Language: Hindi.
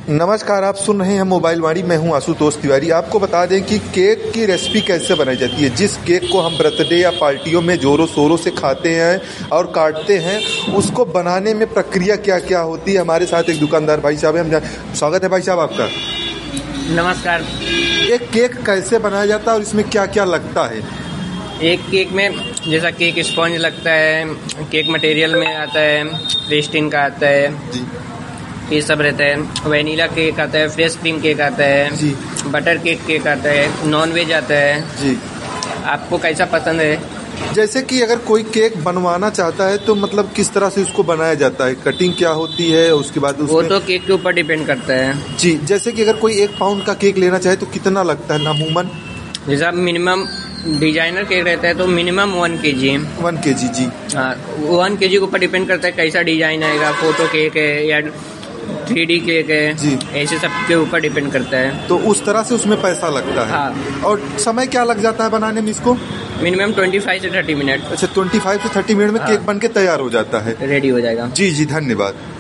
नमस्कार, आप सुन रहे हैं मोबाइल वाणी। मैं हूं आशुतोष तिवारी। आपको बता दें कि केक की रेसिपी कैसे बनाई जाती है। जिस केक को हम बर्थडे या पार्टियों में जोरों शोरों से खाते हैं और काटते हैं, उसको बनाने में प्रक्रिया क्या क्या होती है। हमारे साथ एक दुकानदार भाई साहब हैं। स्वागत है भाई साहब आपका। नमस्कार। एक केक कैसे बनाया जाता है और इसमें क्या क्या लगता है? एक केक में जैसा केक स्पॉन्ज लगता है, केक मटेरियल में आता है, फ्रेस्टिन का आता है जी, ये सब रहता है। वैनिला केक आता है, फ्रेश क्रीम केक आता है जी, बटर केक आता है, नॉन वेज आता है। जी। आपको कैसा पसंद है? जैसे कि अगर कोई केक बनवाना चाहता है तो मतलब किस तरह से उसको बनाया जाता है, कटिंग क्या होती है, उसके बाद वो तो केक के ऊपर डिपेंड करता है। जी, जैसे कि अगर कोई 1 पाउंड का केक लेना चाहे तो कितना लगता है अमूमन? जैसा मिनिमम डिजाइनर केक रहता है तो मिनिमम 1 kg। 1 kg। जी हाँ, 1 kg के ऊपर डिपेंड करता है कैसा डिजाइन आएगा, फोटो केक है या 3D केक है जी, ऐसे सब के ऊपर डिपेंड करता है। तो उस तरह से उसमें पैसा लगता है। हाँ। और समय क्या लग जाता है बनाने में इसको? मिनिमम 25 से 30 मिनट। अच्छा, 25 से 30 मिनट में हाँ। केक बन के तैयार हो जाता है, रेडी हो जाएगा। जी जी, धन्यवाद।